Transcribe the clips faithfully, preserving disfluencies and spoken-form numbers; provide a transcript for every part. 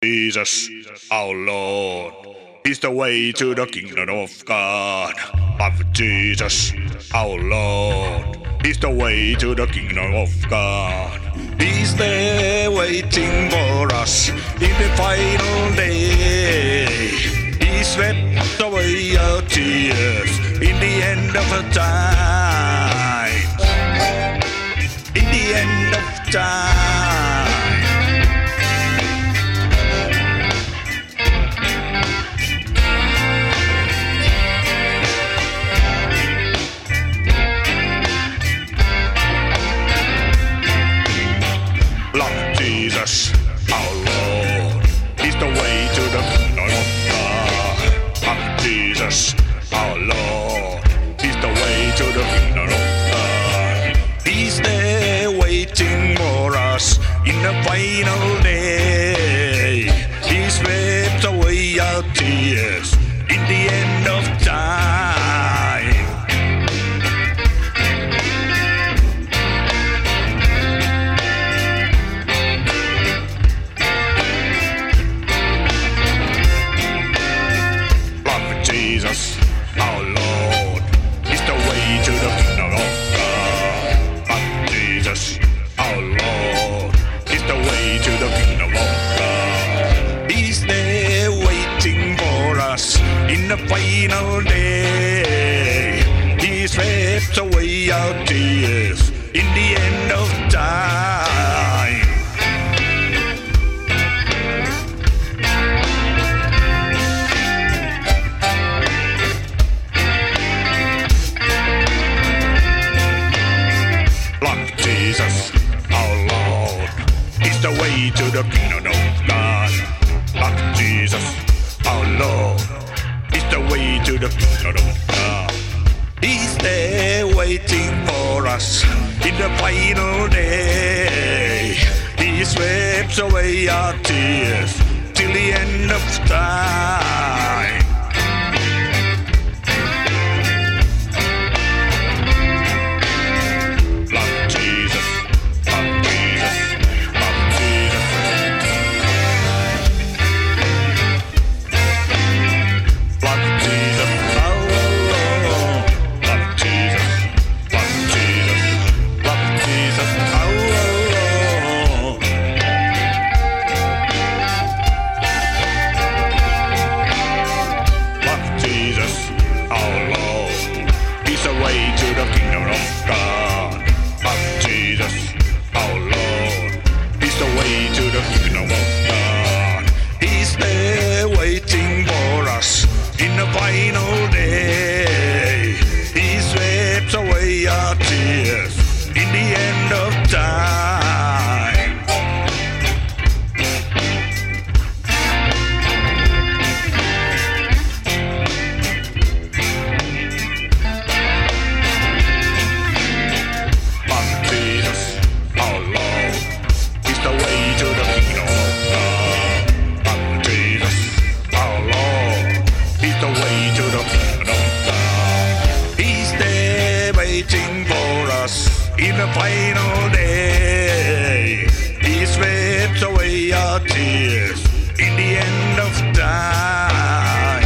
Jesus, our Lord, is the way to the kingdom of God. Love Jesus, our Lord, is the way to the kingdom of God. He's there waiting for us in the final day. He swept away our tears in the end of the time. In the end of time. Love Jesus, our Lord, is the way to the kingdom of God. Love Jesus, our Lord, is the way to the kingdom of God. He's there waiting for us in the final day. He swept away our tears in the end of time. Jesus, our Lord, is the way to the kingdom of God. Love Jesus, our Lord, is the way to the kingdom of God. He's there waiting for us in the final day. He swept away our tears in the end of time. Jesus, our Lord, is the way to the kingdom of God. Love Jesus, our Lord, is the way to the kingdom of God. He's there waiting for us in the final day. He sweeps away our tears till the end of time. Final day, he sweeps away our tears in the end of time. Love Jesus, our Lord, is the way to the kingdom of God. Love Jesus, our Lord, is the way to the kingdom of God. He's there waiting for us in the final day. He sweeps away our tears in the end of time.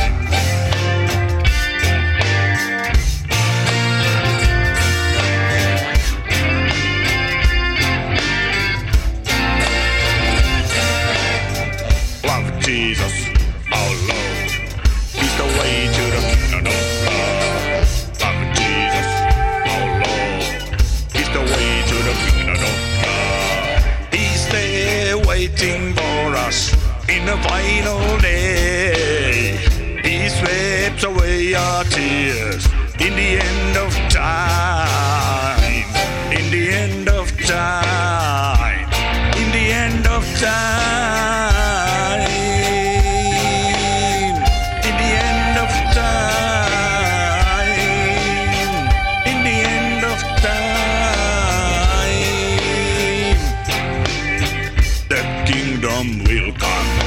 Love Jesus, our Lord, is the way to the kingdom of God. Love Jesus, our Lord, is the way to the kingdom of God. He's there waiting for us in the final day. He sweeps away our tears in the end of time. In the end of time. In the end of time. Will come.